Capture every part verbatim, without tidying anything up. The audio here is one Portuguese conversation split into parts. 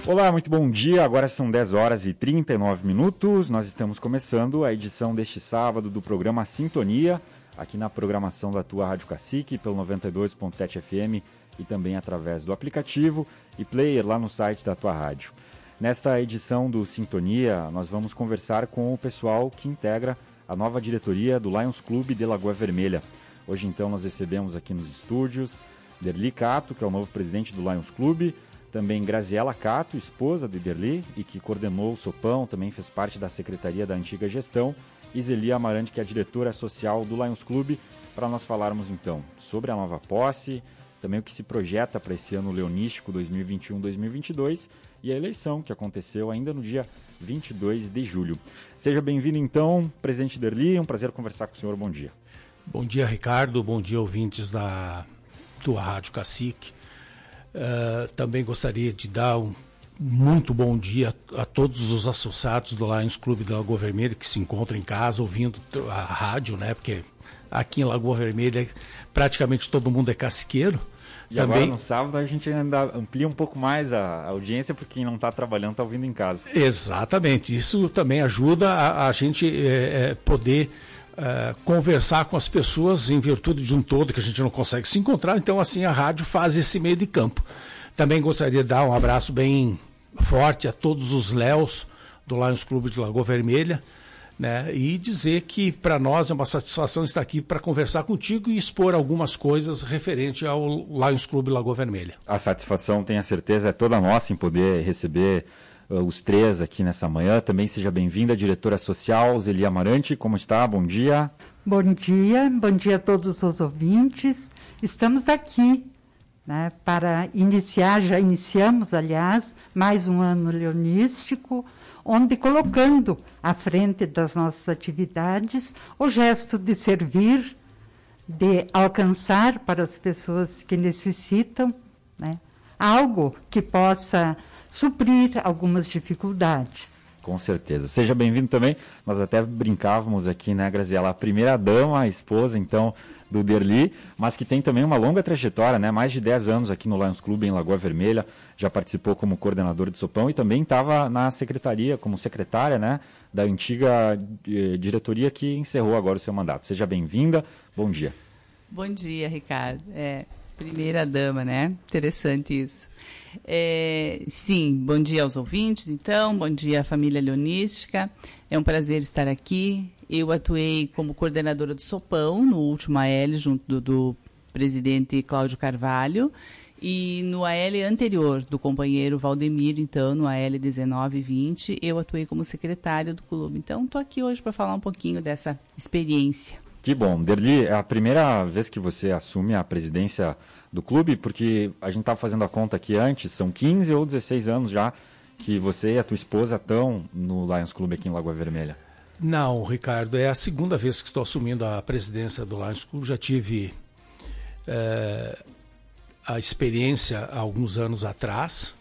Olá, muito bom dia. Agora são dez horas e trinta e nove minutos. Nós estamos começando a edição deste sábado do programa Sintonia, aqui na programação da tua Rádio Cacique, pelo noventa e dois ponto sete F M e também através do aplicativo e player lá no site da tua rádio. Nesta edição do Sintonia, nós vamos conversar com o pessoal que integra a nova diretoria do Lions Clube de Lagoa Vermelha. Hoje, então, nós recebemos aqui nos estúdios Derli Cato, que é o novo presidente do Lions Clube, também Graziela Cato, esposa de Derli, e que coordenou o Sopão, também fez parte da secretaria da antiga gestão, e Zeli Amarante, que é a diretora social do Lions Clube, para nós falarmos, então, sobre a nova posse, também o que se projeta para esse ano leonístico dois mil e vinte e um dois mil e vinte e dois e a eleição que aconteceu ainda no dia vinte e dois de julho. Seja bem-vindo, então, presidente Derli, é um prazer conversar com o senhor, bom dia. Bom dia, Ricardo, bom dia, ouvintes da tua Rádio Cacique. Uh, também gostaria de dar um muito bom dia a, a todos os associados do Lions Clube de Lagoa Vermelha que se encontram em casa ouvindo a rádio, né? Porque aqui em Lagoa Vermelha praticamente todo mundo é caciqueiro. E também... agora no sábado a gente ainda amplia um pouco mais a audiência, porque quem não está trabalhando está ouvindo em casa. Exatamente, isso também ajuda a, a gente é, é, poder é, conversar com as pessoas em virtude de um todo que a gente não consegue se encontrar, então assim a rádio faz esse meio de campo. Também gostaria de dar um abraço bem forte a todos os Léos do Lions Clube de Lagoa Vermelha, né? E dizer que para nós é uma satisfação estar aqui para conversar contigo e expor algumas coisas referente ao Lions Clube Lagoa Vermelha. A satisfação, tenho a certeza, é toda nossa em poder receber uh, os três aqui nessa manhã. Também seja bem-vinda, diretora social, Zeli Amarante, como está? Bom dia. Bom dia, bom dia a todos os ouvintes. Estamos aqui, né, para iniciar, já iniciamos, aliás, mais um ano leonístico, onde colocando à frente das nossas atividades o gesto de servir, de alcançar para as pessoas que necessitam, né, algo que possa suprir algumas dificuldades. Com certeza. Seja bem-vindo também. Nós até brincávamos aqui, né, Graziela, a primeira dama, a esposa, então, do Derli, mas que tem também uma longa trajetória, né? Mais de dez anos aqui no Lions Clube em Lagoa Vermelha, já participou como coordenador de Sopão e também estava na secretaria, como secretária, né, da antiga eh, diretoria que encerrou agora o seu mandato. Seja bem-vinda, bom dia. Bom dia, Ricardo. É, primeira dama, né? Interessante isso. É, sim, bom dia aos ouvintes, então, bom dia à família leonística, é um prazer estar aqui. Eu atuei como coordenadora do Sopão, no último A L, junto do, do presidente Cláudio Carvalho, e no A L anterior, do companheiro Valdemiro, então, no A L dezenove vinte, eu atuei como secretária do clube. Então, estou aqui hoje para falar um pouquinho dessa experiência. Que bom. Derli, é a primeira vez que você assume a presidência do clube, porque a gente estava fazendo a conta aqui antes, são quinze ou dezesseis anos já que você e a tua esposa estão no Lions Clube aqui em Lagoa Vermelha. Não, Ricardo, é a segunda vez que estou assumindo a presidência do Lions Clube. Já tive é, a experiência há alguns anos atrás,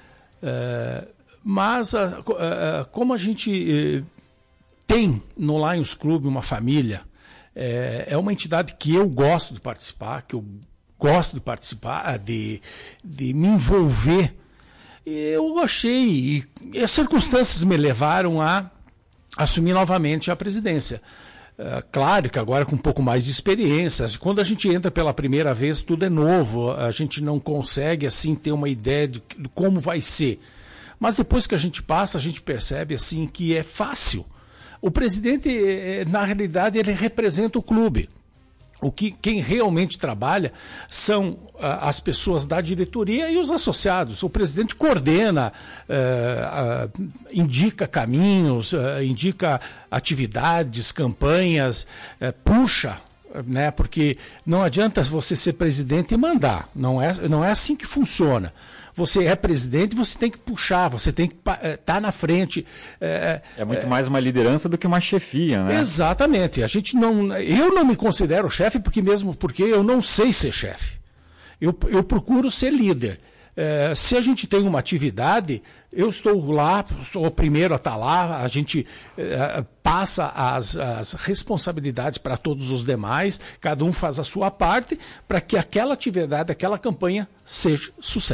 é, mas a, a, como a gente é, tem no Lions Clube uma família, é, é uma entidade que eu gosto de participar, que eu gosto de participar, de, de me envolver. Eu achei, e as circunstâncias me levaram a assumir novamente a presidência. Uh, claro que agora com um pouco mais de experiência, quando a gente entra pela primeira vez, tudo é novo, a gente não consegue assim ter uma ideia de, de como vai ser. Mas depois que a gente passa, a gente percebe assim que é fácil. O presidente, na realidade, ele representa o clube. O que, quem realmente trabalha são uh, as pessoas da diretoria e os associados. O presidente coordena, uh, uh, indica caminhos, uh, indica atividades, campanhas, uh, puxa, né? Porque não adianta você ser presidente e mandar. Não é, não é assim que funciona. Você é presidente, você tem que puxar, você tem que estar tá na frente. É, é muito é, mais uma liderança do que uma chefia, né? Exatamente. A gente não, eu não me considero chefe porque mesmo porque eu não sei ser chefe. Eu, eu procuro ser líder. É, se a gente tem uma atividade, eu estou lá, sou o primeiro a estar lá, a gente é, passa as, as responsabilidades para todos os demais, cada um faz a sua parte para que aquela atividade, aquela campanha seja sucesso.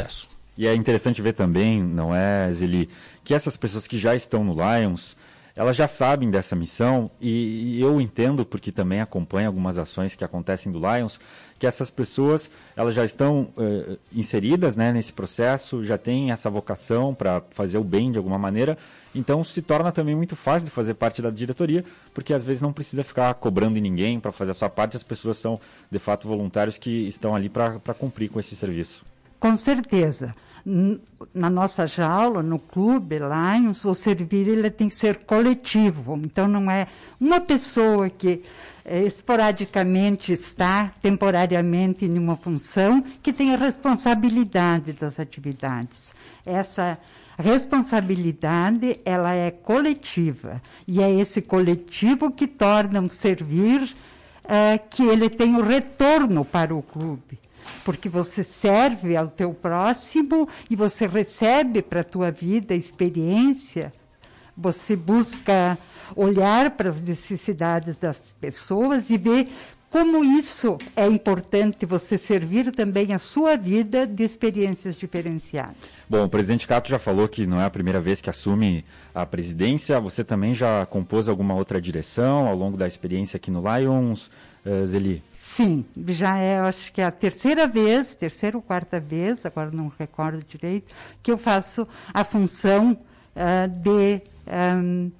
E é interessante ver também, não é, Zeli, que essas pessoas que já estão no Lions, elas já sabem dessa missão, e, e eu entendo, porque também acompanho algumas ações que acontecem do Lions, que essas pessoas elas já estão uh, inseridas, né, nesse processo, já têm essa vocação para fazer o bem de alguma maneira, então se torna também muito fácil de fazer parte da diretoria, porque às vezes não precisa ficar cobrando em ninguém para fazer a sua parte, as pessoas são de fato voluntários que estão ali para cumprir com esse serviço. Com certeza. Na nossa jaula, no clube Lions, o servir ele tem que ser coletivo. Então, não é uma pessoa que eh, esporadicamente está temporariamente em uma função que tem a responsabilidade das atividades. Essa responsabilidade, ela é coletiva. E é esse coletivo que torna um servir eh, que ele tem o retorno para o clube. Porque você serve ao teu próximo e você recebe para a tua vida experiência, você busca olhar para as necessidades das pessoas e ver como isso é importante você servir também a sua vida de experiências diferenciadas. Bom, o presidente Cato já falou que não é a primeira vez que assume a presidência, você também já compôs alguma outra direção ao longo da experiência aqui no Lions, uh, Zeli? Sim, já é, acho que é a terceira vez, terceira ou quarta vez, agora não recordo direito, que eu faço a função uh, de um,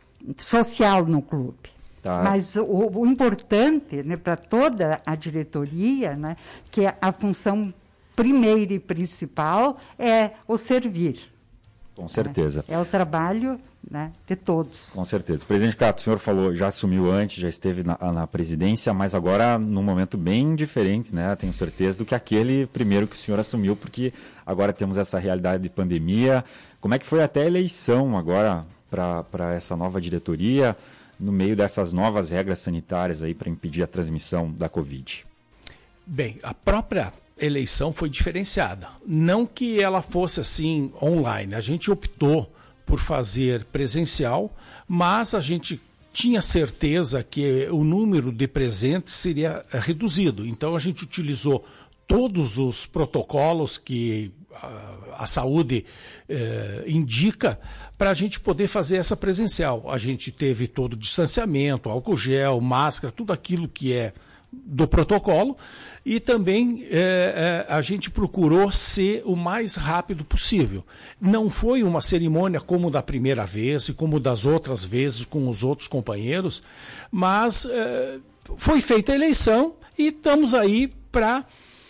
social no clube. Tá. Mas o, o importante, né, para toda a diretoria, né, que a função primeira e principal é o servir. Com certeza. É, é o trabalho, né, de todos. Com certeza. Presidente Cato, o senhor falou, já assumiu antes, já esteve na, na presidência, mas agora num momento bem diferente, né? Tenho certeza, do que aquele primeiro que o senhor assumiu, porque agora temos essa realidade de pandemia. Como é que foi até a eleição agora para essa nova diretoria, no meio dessas novas regras sanitárias aí para impedir a transmissão da Covid? Bem, a própria eleição foi diferenciada. Não que ela fosse assim online. A gente optou por fazer presencial, mas a gente tinha certeza que o número de presentes seria reduzido. Então a gente utilizou todos os protocolos que a, a saúde eh, indica para a gente poder fazer essa presencial. A gente teve todo o distanciamento, álcool gel, máscara, tudo aquilo que é do protocolo, e também é, é, a gente procurou ser o mais rápido possível. Não foi uma cerimônia como da primeira vez e como das outras vezes com os outros companheiros, mas é, foi feita a eleição e estamos aí para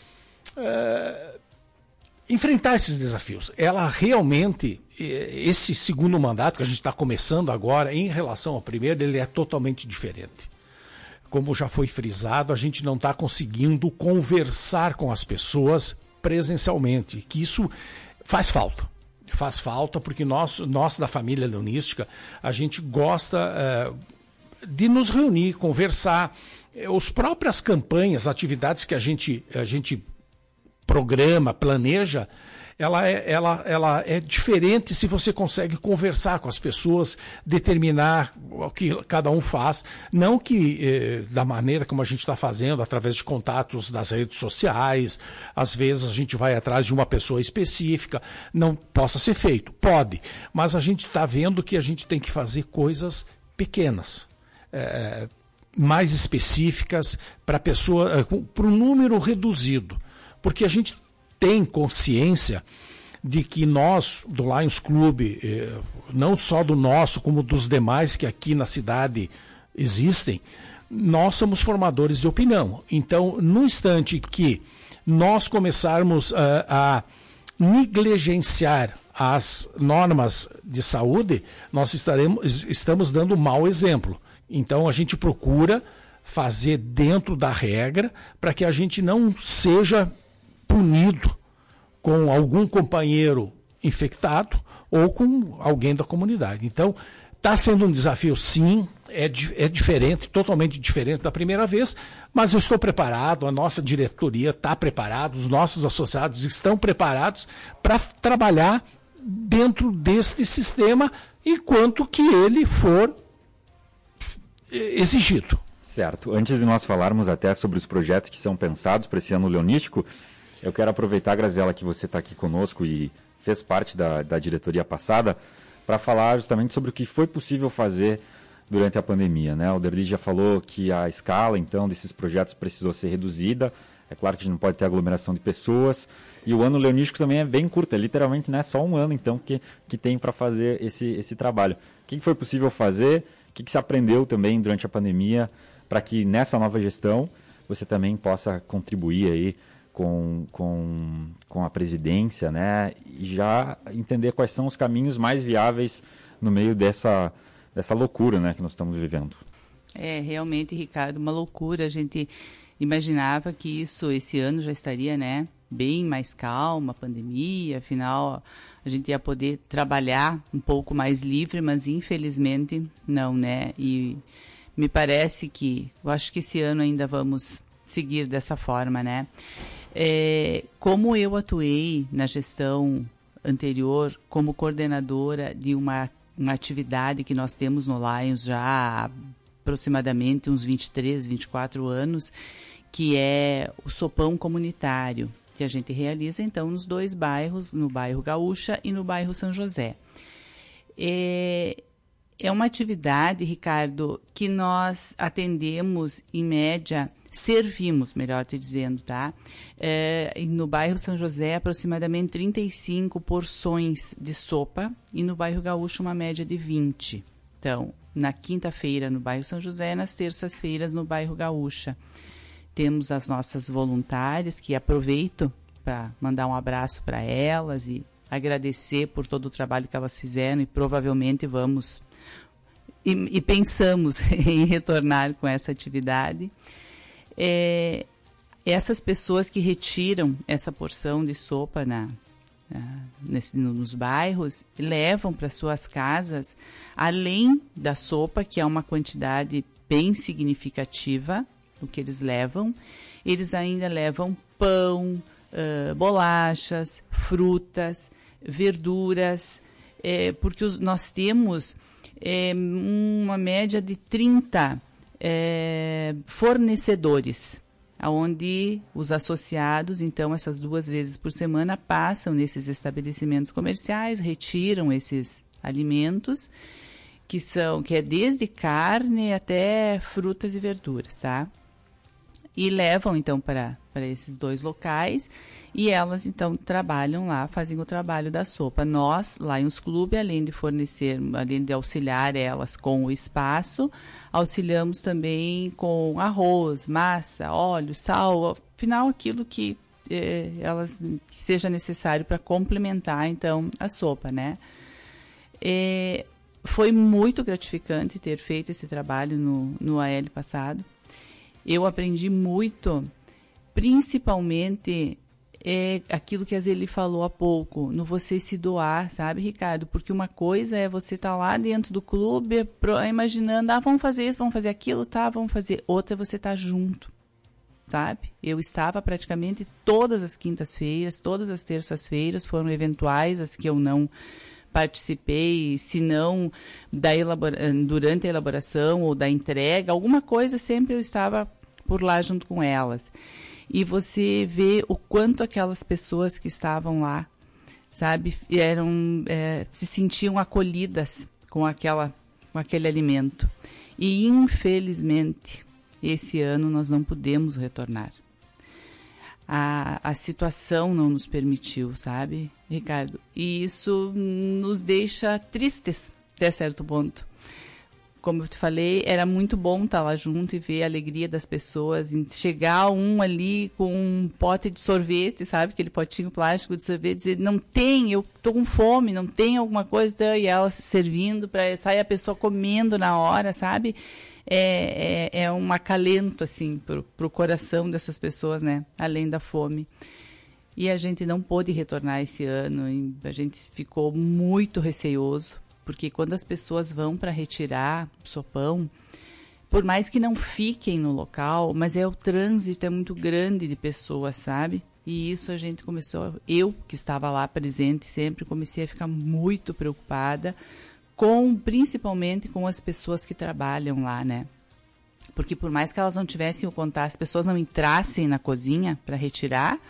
é, enfrentar esses desafios. Ela realmente, esse segundo mandato que a gente está começando agora, em relação ao primeiro, ele é totalmente diferente. Como já foi frisado, a gente não está conseguindo conversar com as pessoas presencialmente, que isso faz falta. Faz falta porque nós, nós da família leonística, a gente gosta é, de nos reunir, conversar. As próprias campanhas, atividades que a gente, a gente programa, planeja, ela é, ela, ela é diferente se você consegue conversar com as pessoas, determinar o que cada um faz, não que eh, da maneira como a gente está fazendo, através de contatos das redes sociais, às vezes a gente vai atrás de uma pessoa específica, não possa ser feito, pode, mas a gente está vendo que a gente tem que fazer coisas pequenas, eh, mais específicas para a pessoa, para um número reduzido, porque a gente tem consciência de que nós, do Lions Clube, não só do nosso, como dos demais que aqui na cidade existem, nós somos formadores de opinião. Então, no instante que nós começarmos a, a negligenciar as normas de saúde, nós estaremos, estamos dando um mau exemplo. Então, a gente procura fazer dentro da regra para que a gente não seja punido com algum companheiro infectado ou com alguém da comunidade. Então, está sendo um desafio, sim, é, é diferente, totalmente diferente da primeira vez, mas eu estou preparado, a nossa diretoria está preparada, os nossos associados estão preparados para trabalhar dentro deste sistema enquanto que ele for exigido. Certo. Antes de nós falarmos até sobre os projetos que são pensados para esse ano leonístico, Eu quero aproveitar, Graziela, que você está aqui conosco e fez parte da, da diretoria passada, para falar justamente sobre o que foi possível fazer durante a pandemia, né? O Derli já falou que a escala, então, desses projetos precisou ser reduzida. É claro que a gente não pode ter aglomeração de pessoas. E o ano leonístico também é bem curto, é literalmente, né, só um ano, então, que, que tem para fazer esse, esse trabalho. O que foi possível fazer? O que, que se aprendeu também durante a pandemia para que nessa nova gestão você também possa contribuir aí com, com, com a presidência, né? E já entender quais são os caminhos mais viáveis no meio dessa, dessa loucura, né, que nós estamos vivendo. É, realmente, Ricardo, uma loucura. A gente imaginava que isso, esse ano já estaria, né, bem mais calma, a pandemia, afinal a gente ia poder trabalhar um pouco mais livre, mas infelizmente não, né? E me parece que, eu acho que esse ano ainda vamos seguir dessa forma, né? É, como eu atuei na gestão anterior como coordenadora de uma, uma atividade que nós temos no Lions já há aproximadamente uns vinte e três, vinte e quatro anos, que é o sopão comunitário, que a gente realiza então nos dois bairros, no bairro Gaúcha e no bairro São José. É, é uma atividade, Ricardo, que nós atendemos em média, servimos, melhor te dizendo, tá? É, no bairro São José, aproximadamente trinta e cinco porções de sopa e no bairro Gaúcho uma média de vinte. Então, na quinta-feira no bairro São José, nas terças-feiras no bairro Gaúcha. Temos as nossas voluntárias, que aproveito para mandar um abraço para elas e agradecer por todo o trabalho que elas fizeram e provavelmente vamos e, e pensamos em retornar com essa atividade. É, essas pessoas que retiram essa porção de sopa na, na, nesse, nos bairros levam para suas casas, além da sopa, que é uma quantidade bem significativa, o que eles levam, eles ainda levam pão, uh, bolachas, frutas, verduras, é, porque os, nós temos é, uma média de trinta é, fornecedores, onde os associados, então, essas duas vezes por semana, passam nesses estabelecimentos comerciais, retiram esses alimentos, que são, que é desde carne até frutas e verduras, tá? E levam, então, para, para esses dois locais e elas, então, trabalham lá, fazem o trabalho da sopa. Nós, Lions Club, além de fornecer, além de auxiliar elas com o espaço, auxiliamos também com arroz, massa, óleo, sal, afinal, aquilo que eh, elas, que seja necessário para complementar, então, a sopa, né? Eh, foi muito gratificante ter feito esse trabalho no, no A L passado. Eu aprendi muito, principalmente é aquilo que a Zeli falou há pouco, no você se doar, sabe, Ricardo? Porque uma coisa é você estar tá lá dentro do clube, imaginando, ah, vamos fazer isso, vamos fazer aquilo, tá, vamos fazer. Outra é você estar tá junto, sabe? Eu estava praticamente todas as quintas-feiras, todas as terças-feiras, foram eventuais as que eu não participei, se não da elabora- durante a elaboração ou da entrega, alguma coisa sempre eu estava por lá junto com elas. E você vê o quanto aquelas pessoas que estavam lá, sabe, eram, é, se sentiam acolhidas com, aquela, com aquele alimento. E, infelizmente, esse ano nós não pudemos retornar. A, a situação não nos permitiu, sabe, Ricardo? E isso nos deixa tristes, até certo ponto. Como eu te falei, era muito bom estar lá junto e ver a alegria das pessoas. Chegar um ali com um pote de sorvete, sabe? Aquele potinho plástico de sorvete, dizer, não tem, eu tô com fome, não tem alguma coisa. E ela se servindo, para sair a pessoa comendo na hora, sabe? É, é, é um acalento, assim, pro, pro coração dessas pessoas, né? Além da fome. E a gente não pôde retornar esse ano, e a gente ficou muito receoso, porque quando as pessoas vão para retirar o sopão, por mais que não fiquem no local, mas é o trânsito é muito grande de pessoas, sabe? E isso a gente começou, eu que estava lá presente sempre, comecei a ficar muito preocupada, com, principalmente com as pessoas que trabalham lá, né? Porque por mais que elas não tivessem o contato, as pessoas não entrassem na cozinha para retirar,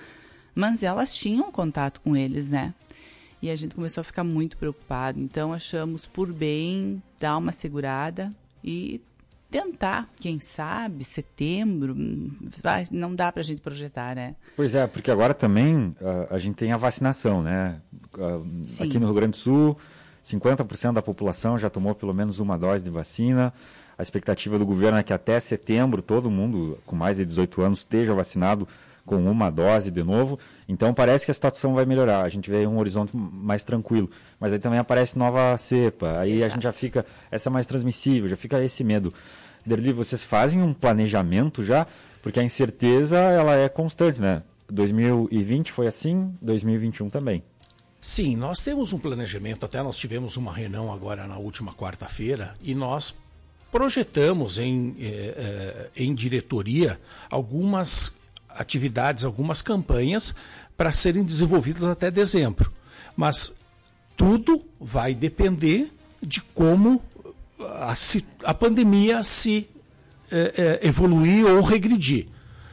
mas elas tinham contato com eles, né? E a gente começou a ficar muito preocupado. Então, achamos por bem dar uma segurada e tentar, quem sabe, setembro, vai, não dá para a gente projetar, né? Pois é, porque agora também uh, a gente tem a vacinação, né? Uh, aqui no Rio Grande do Sul, cinquenta por cento da população já tomou pelo menos uma dose de vacina. A expectativa do governo é que até setembro todo mundo com mais de dezoito anos esteja vacinado com uma dose de novo. Então parece que a situação vai melhorar. A gente vê um horizonte mais tranquilo. Mas aí também aparece nova cepa. Aí Exato. A gente já fica, essa é mais transmissível, já fica esse medo. Derli, vocês fazem um planejamento já? Porque a incerteza ela é constante, né? dois mil e vinte foi assim, dois mil e vinte e um também. Sim, nós temos um planejamento. Até nós tivemos uma reunião agora na última quarta-feira e nós projetamos em, eh, em diretoria algumas atividades, algumas campanhas para serem desenvolvidas até dezembro. Mas tudo vai depender de como a, a pandemia se eh, eh, evoluir ou regredir.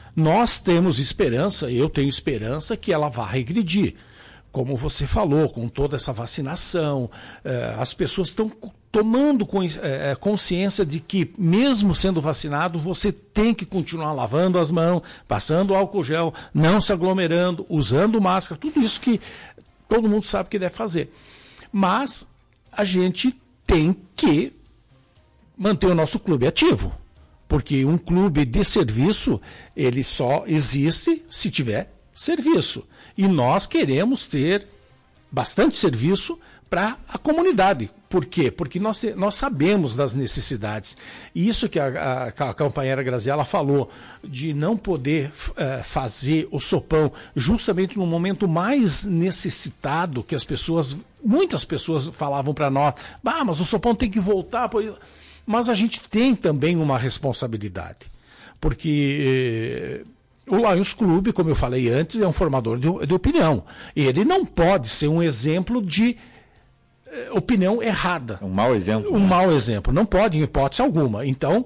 Nós temos esperança, eu tenho esperança que ela vá regredir. Como você falou, com toda essa vacinação, eh, as pessoas estão tomando consciência de que, mesmo sendo vacinado, você tem que continuar lavando as mãos, passando álcool gel, não se aglomerando, usando máscara, tudo isso que todo mundo sabe que deve fazer. Mas a gente tem que manter o nosso clube ativo, porque um clube de serviço, ele só existe se tiver serviço. E nós queremos ter bastante serviço para a comunidade. Por quê? Porque nós, nós sabemos das necessidades. E isso que a, a, a companheira Graziela falou, de não poder uh, fazer o sopão justamente no momento mais necessitado, que as pessoas, muitas pessoas falavam para nós, ah, mas o sopão tem que voltar. Mas a gente tem também uma responsabilidade. Porque... Eh, o Lions Clube, como eu falei antes, é um formador de, de opinião. Ele não pode ser um exemplo de eh, opinião errada. Um mau exemplo. Um né? mau exemplo. Não pode, em hipótese alguma. Então,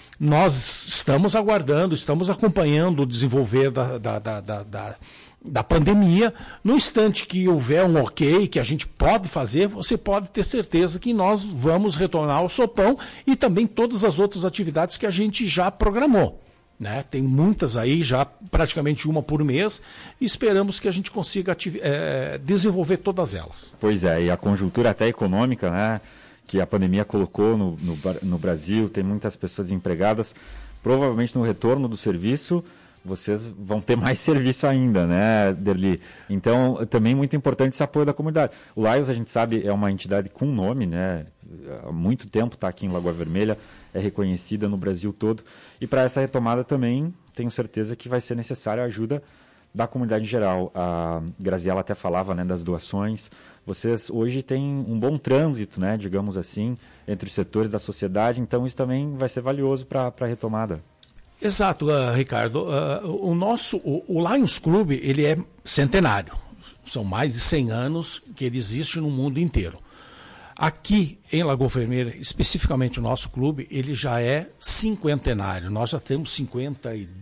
nós estamos aguardando, estamos acompanhando o desenvolver da, da, da, da, da, da pandemia. No instante que houver um ok, que a gente pode fazer, você pode ter certeza que nós vamos retornar ao sopão e também todas as outras atividades que a gente já programou. Né? Tem muitas aí, já praticamente uma por mês, e esperamos que a gente consiga é, desenvolver todas elas. Pois é, e a conjuntura até econômica, né, que a pandemia colocou no, no, no Brasil, tem muitas pessoas empregadas, provavelmente no retorno do serviço, vocês vão ter mais serviço ainda, né, Derli? Então, também muito importante esse apoio da comunidade. O Lions, a gente sabe, é uma entidade com nome, né, há muito tempo está aqui em Lagoa Vermelha, é reconhecida no Brasil todo. E para essa retomada também tenho certeza que vai ser necessária a ajuda da comunidade em geral. A Graziela até falava, né, das doações. Vocês hoje têm um bom trânsito, né, digamos assim, entre os setores da sociedade, então isso também vai ser valioso para a retomada. Exato, uh, Ricardo. Uh, o nosso, o, o Lions Club, ele é centenário. São mais de cem anos que ele existe no mundo inteiro. Aqui em Lagoa Vermelha, especificamente o nosso clube, ele já é cinquentenário. Nós já temos cinquenta e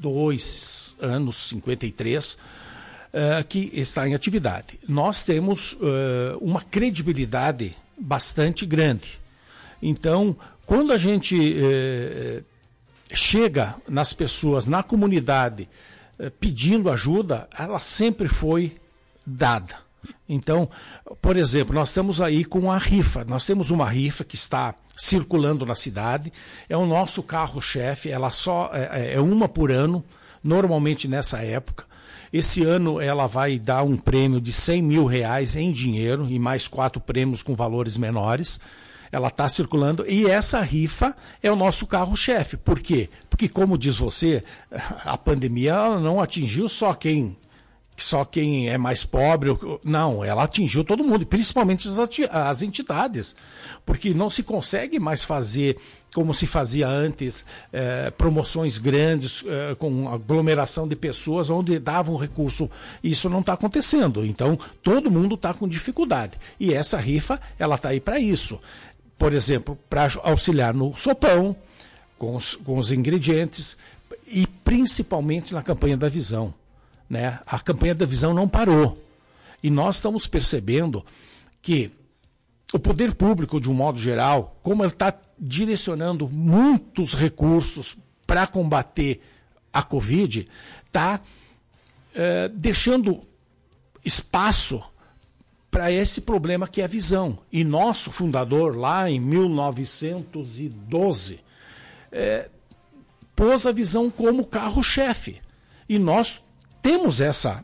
dois anos, cinquenta e três, uh, que está em atividade. Nós temos uh, uma credibilidade bastante grande. Então, quando a gente uh, chega nas pessoas, na comunidade, uh, pedindo ajuda, ela sempre foi dada. Então, por exemplo, nós estamos aí com a rifa. Nós temos uma rifa que está circulando na cidade. É o nosso carro-chefe. Ela só é, é uma por ano, normalmente nessa época. Esse ano ela vai dar um prêmio de cem mil reais em dinheiro e mais quatro prêmios com valores menores. Ela está circulando e essa rifa é o nosso carro-chefe. Por quê? Porque, como diz você, a pandemia não atingiu só quem... só quem é mais pobre, não, ela atingiu todo mundo, principalmente as entidades, porque não se consegue mais fazer como se fazia antes, eh, promoções grandes, eh, com aglomeração de pessoas, onde davam recurso. Isso não está acontecendo, então todo mundo está com dificuldade, e essa rifa, ela está aí para isso. Por exemplo, para auxiliar no sopão, com os, com os ingredientes, e principalmente na campanha da visão. né? A campanha da visão não parou. E nós estamos percebendo que o poder público, de um modo geral, como ele está direcionando muitos recursos para combater a Covid, está é, deixando espaço para esse problema que é a visão. E nosso fundador, lá em mil novecentos e doze, é, pôs a visão como carro-chefe. E nós temos essa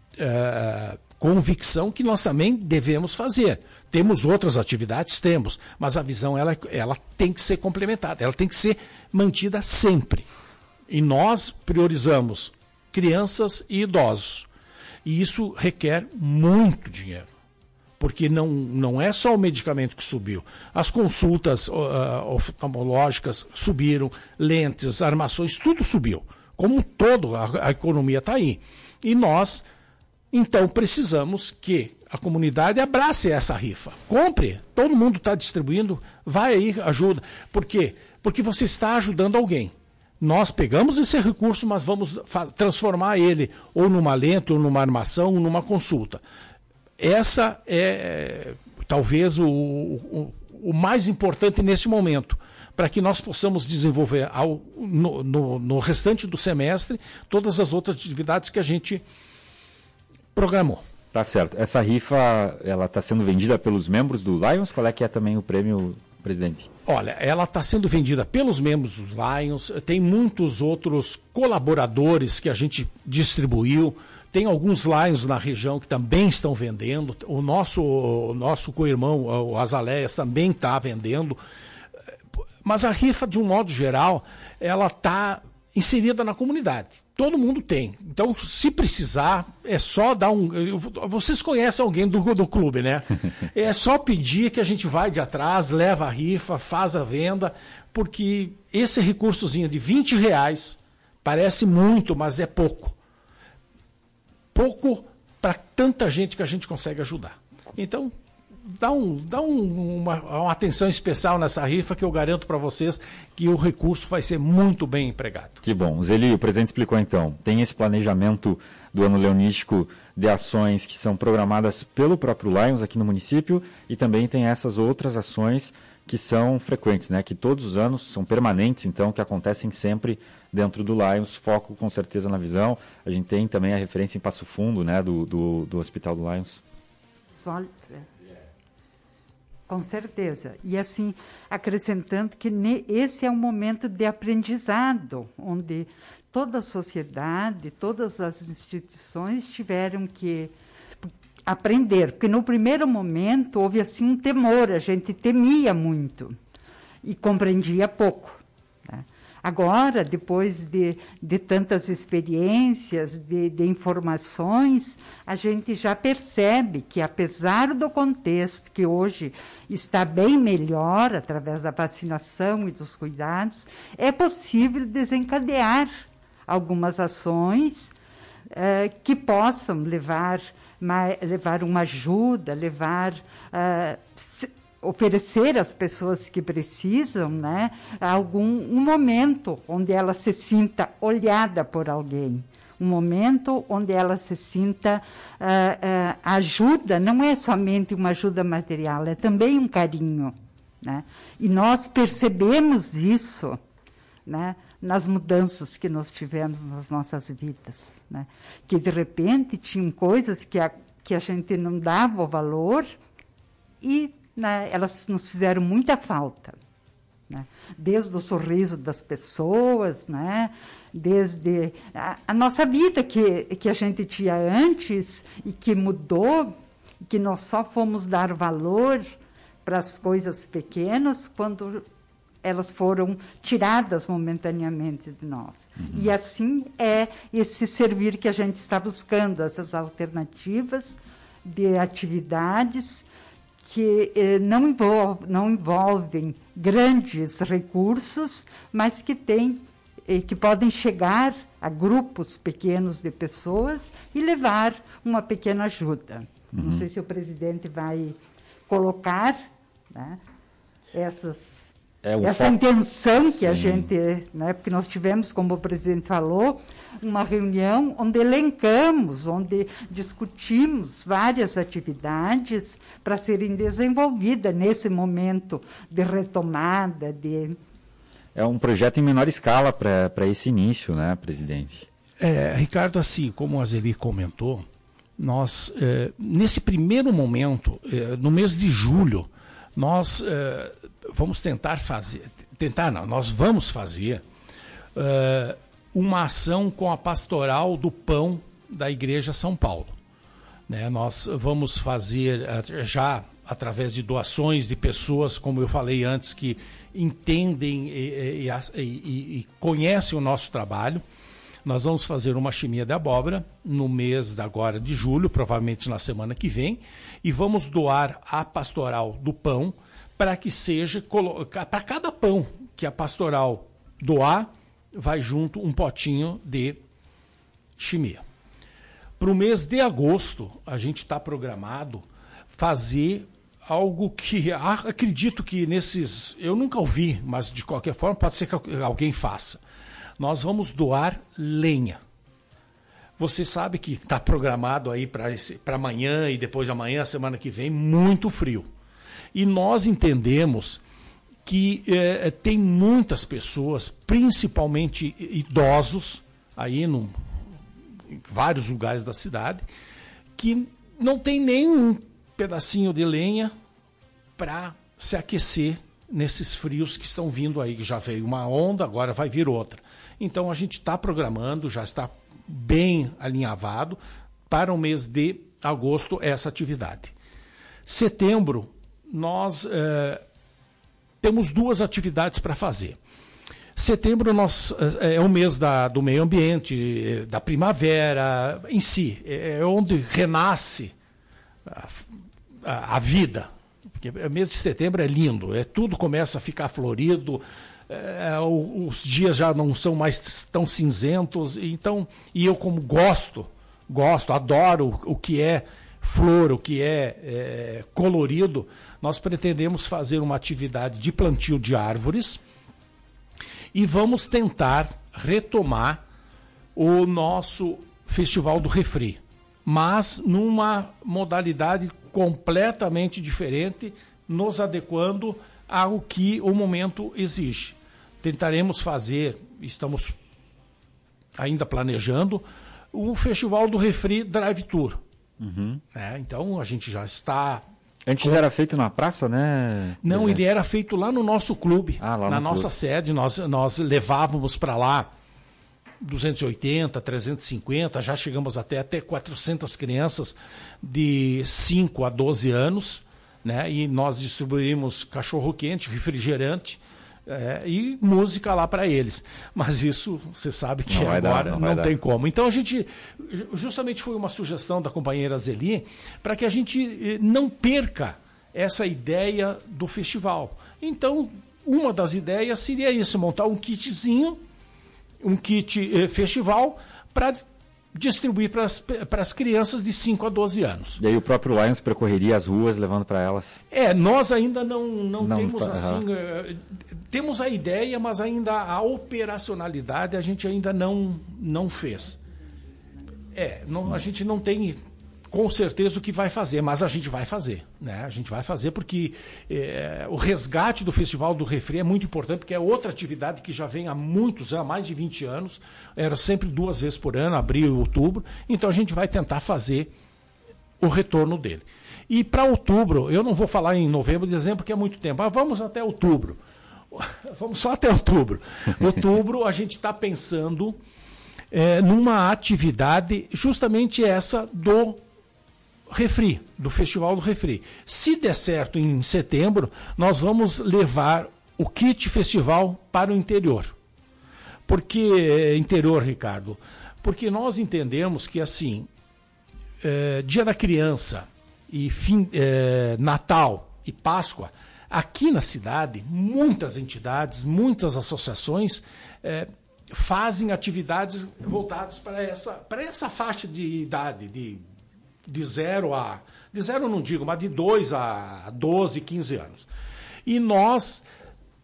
é, convicção que nós também devemos fazer. Temos outras atividades? Temos. Mas a visão ela, ela tem que ser complementada, ela tem que ser mantida sempre. E nós priorizamos crianças e idosos. E isso requer muito dinheiro. Porque não, não é só o medicamento que subiu. As consultas uh, oftalmológicas subiram, lentes, armações, tudo subiu. Como um todo, a, a economia está aí. E nós, então, precisamos que a comunidade abrace essa rifa. Compre, todo mundo está distribuindo, vai aí, ajuda. Por quê? Porque você está ajudando alguém. Nós pegamos esse recurso, mas vamos transformar ele ou numa lente, ou numa armação, ou numa consulta. Essa é talvez o, o, o mais importante nesse momento, para que nós possamos desenvolver ao, no, no, no restante do semestre todas as outras atividades que a gente programou. Tá certo. Essa rifa, ela está sendo vendida pelos membros do Lions? Qual é que é também o prêmio, presidente? Olha, ela está sendo vendida pelos membros dos Lions, tem muitos outros colaboradores que a gente distribuiu, tem alguns Lions na região que também estão vendendo, o nosso, o nosso co-irmão, o Azaleias, também está vendendo, mas a rifa, de um modo geral, ela está inserida na comunidade. Todo mundo tem. Então, se precisar, é só dar um... Vocês conhecem alguém do, do clube, né? É só pedir que a gente vai de atrás, leva a rifa, faz a venda, porque esse recursozinho de vinte reais parece muito, mas é pouco. Pouco para tanta gente que a gente consegue ajudar. Então, dá, um, dá um, uma, uma atenção especial nessa rifa, que eu garanto para vocês que o recurso vai ser muito bem empregado. Que bom. Zeli, o presidente explicou então. Tem esse planejamento do ano leonístico de ações que são programadas pelo próprio Lions aqui no município, e também tem essas outras ações que são frequentes, né? Que todos os anos são permanentes, então, que acontecem sempre dentro do Lions, foco com certeza na visão. A gente tem também a referência em Passo Fundo, né? Do, do, do Hospital do Lions. Com certeza. E assim, acrescentando que esse é um momento de aprendizado, onde toda a sociedade, todas as instituições tiveram que aprender, porque no primeiro momento houve assim um temor, a gente temia muito e compreendia pouco. Né? Agora, depois de, de tantas experiências, de, de informações, a gente já percebe que, apesar do contexto que hoje está bem melhor, através da vacinação e dos cuidados, é possível desencadear algumas ações eh, que possam levar, ma, levar uma ajuda, levar... Eh, se, oferecer às pessoas que precisam, né, algum um momento onde ela se sinta olhada por alguém, um momento onde ela se sinta uh, uh, ajuda, não é somente uma ajuda material, é também um carinho, né? E nós percebemos isso, né, nas mudanças que nós tivemos nas nossas vidas, né? Que de repente tinham coisas que a, que a gente não dava o valor e né, elas nos fizeram muita falta, né? Desde o sorriso das pessoas, né? Desde a, a nossa vida que, que a gente tinha antes e que mudou, que nós só fomos dar valor para as coisas pequenas quando elas foram tiradas momentaneamente de nós. Uhum. E assim é esse servir que a gente está buscando, essas alternativas de atividades que eh, não, envolve, não envolvem grandes recursos, mas que, tem, eh, que podem chegar a grupos pequenos de pessoas e levar uma pequena ajuda. Uhum. Não sei se o presidente vai colocar, né, essas É, o essa foco... intenção que Sim. a gente, né, porque nós tivemos, como o presidente falou, uma reunião onde elencamos, onde discutimos várias atividades para serem desenvolvidas nesse momento de retomada. De... É um projeto em menor escala para esse início, né, presidente? É, Ricardo, assim, como a Zeli comentou, nós, é, nesse primeiro momento, é, no mês de julho, nós é, vamos tentar fazer, tentar não, nós vamos fazer é, uma ação com a pastoral do pão da Igreja São Paulo. Né? Nós vamos fazer já através de doações de pessoas, como eu falei antes, que entendem e, e, e, e conhecem o nosso trabalho. Nós vamos fazer uma chimia de abóbora no mês de agora de julho, provavelmente na semana que vem, e vamos doar a pastoral do pão para que seja, para cada pão que a pastoral doar, vai junto um potinho de chimia. Para o mês de agosto, a gente está programado fazer algo que acredito que nesses, eu nunca ouvi, mas de qualquer forma pode ser que alguém faça. Nós vamos doar lenha. Você sabe que está programado aí para amanhã e depois de amanhã, semana que vem, muito frio. E nós entendemos que eh, tem muitas pessoas, principalmente idosos, aí no, em vários lugares da cidade, que não tem nenhum pedacinho de lenha para se aquecer nesses frios que estão vindo aí. Já veio uma onda, agora vai vir outra. Então a gente está programando, já está bem alinhavado para o mês de agosto essa atividade. Setembro, nós eh, temos duas atividades para fazer. Setembro nós, é, é o mês da, do meio ambiente, da primavera em si, é onde renasce a, a, a vida. Porque o mês de setembro é lindo, é, tudo começa a ficar florido, é, os dias já não são mais tão cinzentos, então, e eu como gosto, gosto, adoro o, o que é flor, o que é, é colorido, nós pretendemos fazer uma atividade de plantio de árvores e vamos tentar retomar o nosso Festival do Refri, mas numa modalidade completamente diferente, nos adequando ao que o momento exige. Tentaremos fazer, estamos ainda planejando, um Festival do Refri Drive Tour. Uhum. É, então a gente já está... Antes era feito na praça, né? Não, ele era feito lá no nosso clube, ah, lá na no nossa clube. sede. Nós, nós levávamos para lá duzentos e oitenta, trezentos e cinquenta, já chegamos até, até quatrocentas crianças de cinco a doze anos, né? E nós distribuímos cachorro-quente, refrigerante é, e música lá para eles. Mas isso, você sabe que não agora dar, não, não tem como. Então a gente, justamente foi uma sugestão da companheira Zeli, para que a gente não perca essa ideia do festival. Então, uma das ideias seria isso, montar um kitzinho, um kit eh, festival para distribuir para as crianças de cinco a doze anos. E aí o próprio Lions percorreria as ruas levando para elas? É, nós ainda não, não, não temos tá, assim... Uh, temos a ideia, mas ainda a operacionalidade a gente ainda não, não fez. É, não, a gente não tem com certeza o que vai fazer, mas a gente vai fazer, né? A gente vai fazer porque é, o resgate do Festival do Refri é muito importante, porque é outra atividade que já vem há muitos anos, há mais de vinte anos, era sempre duas vezes por ano, abril e outubro, então a gente vai tentar fazer o retorno dele. E para outubro, eu não vou falar em novembro e dezembro, porque é muito tempo, mas vamos até outubro. Vamos só até outubro. Outubro a gente está pensando é, numa atividade justamente essa do Refri, do Festival do Refri. Se der certo em setembro, nós vamos levar o kit festival para o interior. Por que interior, Ricardo? Porque nós entendemos que, assim, é, Dia da Criança e fim, é, Natal e Páscoa, aqui na cidade, muitas entidades, muitas associações é, fazem atividades voltadas para essa, para essa faixa de idade, de de zero a... De zero eu não digo, mas de dois a doze, quinze anos. E nós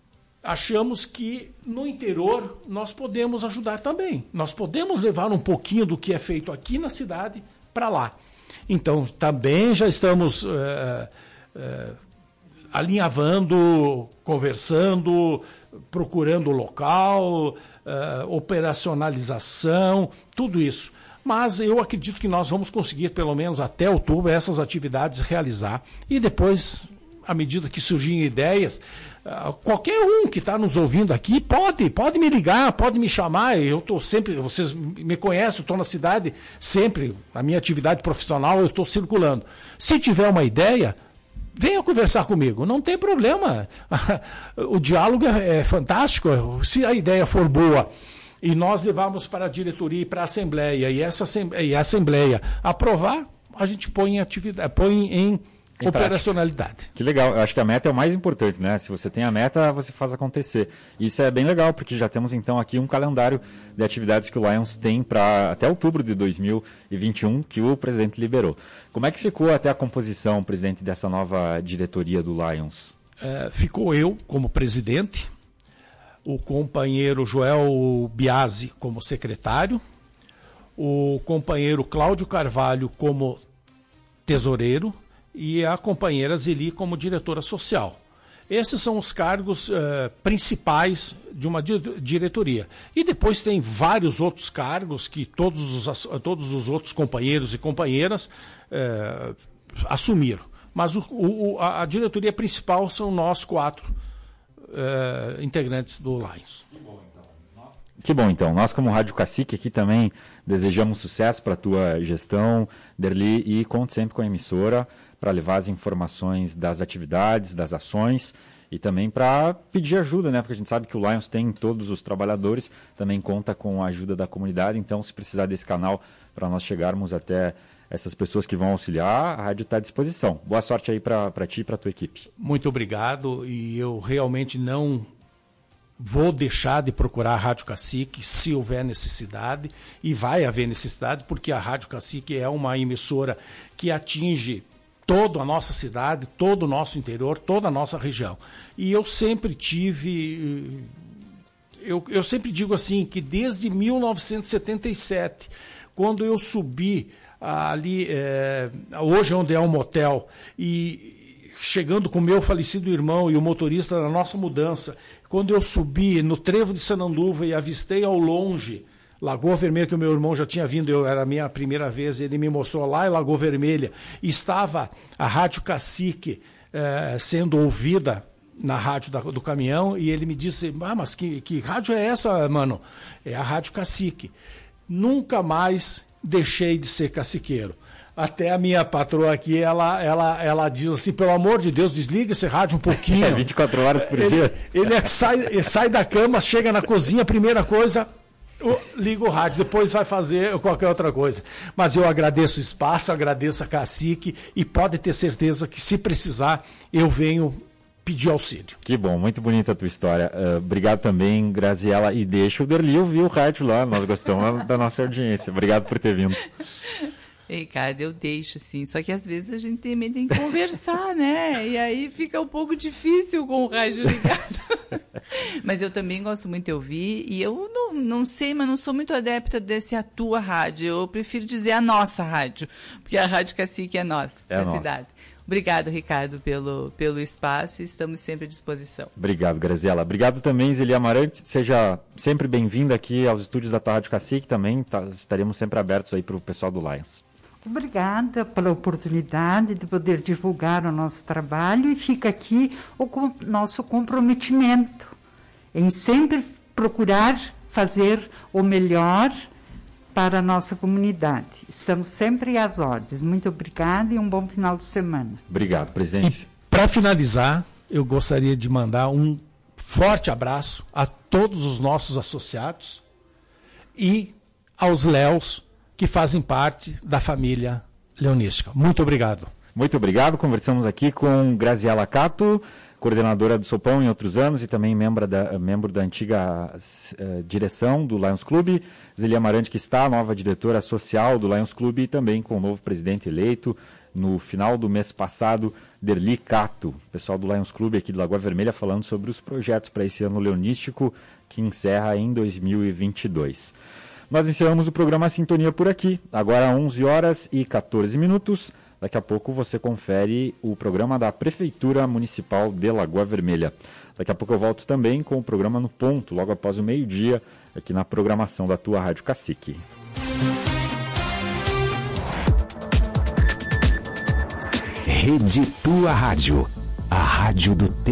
achamos que no interior nós podemos ajudar também. Nós podemos levar um pouquinho do que é feito aqui na cidade para lá. Então, também já estamos é, é, alinhavando, conversando, procurando o local, é, operacionalização, tudo isso. Mas eu acredito que nós vamos conseguir, pelo menos até outubro, essas atividades realizar. E depois, à medida que surgirem ideias, qualquer um que está nos ouvindo aqui pode, pode me ligar, pode me chamar. Eu estou sempre, vocês me conhecem, estou na cidade sempre, a minha atividade profissional, eu estou circulando. Se tiver uma ideia, venha conversar comigo, não tem problema. O diálogo é fantástico. Se a ideia for boa e nós levarmos para a diretoria e para a Assembleia, e, essa, e a Assembleia aprovar, a gente põe em atividade, põe em Em operacionalidade. Prática. Que legal. Eu acho que a meta é o mais importante, né? Se você tem a meta, você faz acontecer. Isso é bem legal, porque já temos então aqui um calendário de atividades que o Lions tem para até outubro de dois mil e vinte e um, que o presidente liberou. Como é que ficou até a composição, presidente, dessa nova diretoria do Lions? É, ficou eu como presidente, o companheiro Joel Biasi como secretário, o companheiro Cláudio Carvalho como tesoureiro, e a companheira Zeli como diretora social. Esses são os cargos uh, principais de uma di diretoria. E depois tem vários outros cargos que todos os, todos os outros companheiros e companheiras uh, assumiram. Mas o, o, a, a diretoria principal são nós quatro uh, integrantes do Lions. Que bom, então. Nós, como Rádio Cacique, aqui também desejamos sucesso para a tua gestão, Derli, e conte sempre com a emissora para levar as informações das atividades, das ações e também para pedir ajuda, né? Porque a gente sabe que o Lions tem todos os trabalhadores, também conta com a ajuda da comunidade, então se precisar desse canal para nós chegarmos até essas pessoas que vão auxiliar, a rádio está à disposição. Boa sorte aí para ti e para a tua equipe. Muito obrigado, e eu realmente não vou deixar de procurar a Rádio Cacique se houver necessidade, e vai haver necessidade, porque a Rádio Cacique é uma emissora que atinge toda a nossa cidade, todo o nosso interior, toda a nossa região. E eu sempre tive, eu, eu sempre digo assim, que desde mil novecentos e setenta e sete, quando eu subi ali, é, hoje onde é um motel, e chegando com o meu falecido irmão e o motorista na nossa mudança, quando eu subi no trevo de Sananduva e avistei ao longe Lagoa Vermelha, que o meu irmão já tinha vindo, eu, era a minha primeira vez, ele me mostrou lá em Lagoa Vermelha, e estava a Rádio Cacique eh, sendo ouvida na rádio da, do caminhão, e ele me disse, ah, mas que, que rádio é essa, mano? É a Rádio Cacique. Nunca mais deixei de ser caciqueiro. Até a minha patroa aqui, ela, ela, ela diz assim, pelo amor de Deus, desliga esse rádio um pouquinho. É vinte e quatro horas por ele, dia. Ele é, sai, sai da cama, chega na cozinha, a primeira coisa... liga o rádio, depois vai fazer qualquer outra coisa. Mas eu agradeço o espaço, agradeço a Cacique, e pode ter certeza que, se precisar, eu venho pedir auxílio. Que bom, muito bonita a tua história. Uh, obrigado também, Graziela, e deixa o Derli ouvir o rádio lá, nós gostamos da nossa audiência. Obrigado por ter vindo. Ricardo, eu deixo, sim. Só que às vezes a gente tem medo de conversar, né? E aí fica um pouco difícil com o rádio ligado. Mas eu também gosto muito de ouvir. E eu não, não sei, mas não sou muito adepta desse a tua rádio. Eu prefiro dizer a nossa rádio. Porque a Rádio Cacique é nossa, é da nossa. cidade. Obrigado, Ricardo, pelo, pelo espaço. Estamos sempre à disposição. Obrigado, Graziela. Obrigado também, Zeli Amarante. Seja sempre bem-vinda aqui aos estúdios da tua Rádio Cacique também. Tá, estaremos sempre abertos aí para o pessoal do Lions. Obrigada pela oportunidade de poder divulgar o nosso trabalho, e fica aqui o com, nosso comprometimento em sempre procurar fazer o melhor para a nossa comunidade. Estamos sempre às ordens. Muito obrigada e um bom final de semana. Obrigado, presidente. Para finalizar, eu gostaria de mandar um forte abraço a todos os nossos associados e aos Léos, que fazem parte da família leonística. Muito obrigado. Muito obrigado. Conversamos aqui com Graziela Cato, coordenadora do Sopão em outros anos e também membro da, membro da antiga uh, direção do Lions Clube. Zeli Amarante, que está a nova diretora social do Lions Clube, e também com o novo presidente eleito, no final do mês passado, Derli Cato, pessoal do Lions Clube aqui de Lagoa Vermelha, falando sobre os projetos para esse ano leonístico que encerra em dois mil e vinte e dois. Nós encerramos o programa Sintonia por aqui, agora onze horas e quatorze minutos. Daqui a pouco você confere o programa da Prefeitura Municipal de Lagoa Vermelha. Daqui a pouco eu volto também com o programa No Ponto, logo após o meio-dia, aqui na programação da tua Rádio Cacique. Rede Tua Rádio, a rádio do teu